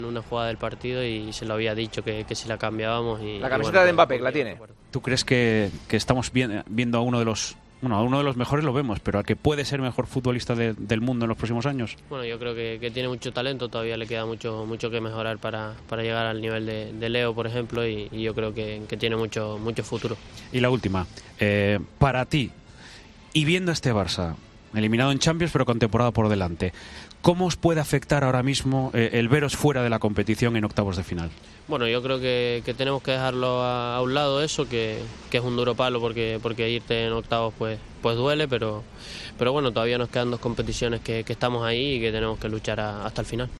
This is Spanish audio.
En una jugada del partido y se lo había dicho que si la cambiábamos. La camiseta de Mbappé, la tiene. ¿Tú crees que estamos viendo a uno de los... Bueno, a uno de los mejores lo vemos, pero al que puede ser mejor futbolista del mundo en los próximos años? Bueno, yo creo que tiene mucho talento, todavía le queda mucho que mejorar para llegar al nivel de Leo, por ejemplo, y yo creo que tiene mucho futuro. Y la última, para ti, y viendo este Barça, eliminado en Champions pero con temporada por delante, ¿cómo os puede afectar ahora mismo el veros fuera de la competición en octavos de final? Bueno, yo creo que tenemos que dejarlo a un lado eso, que es un duro palo porque irte en octavos pues duele, pero bueno, todavía nos quedan 2 competiciones que estamos ahí y que tenemos que luchar hasta el final.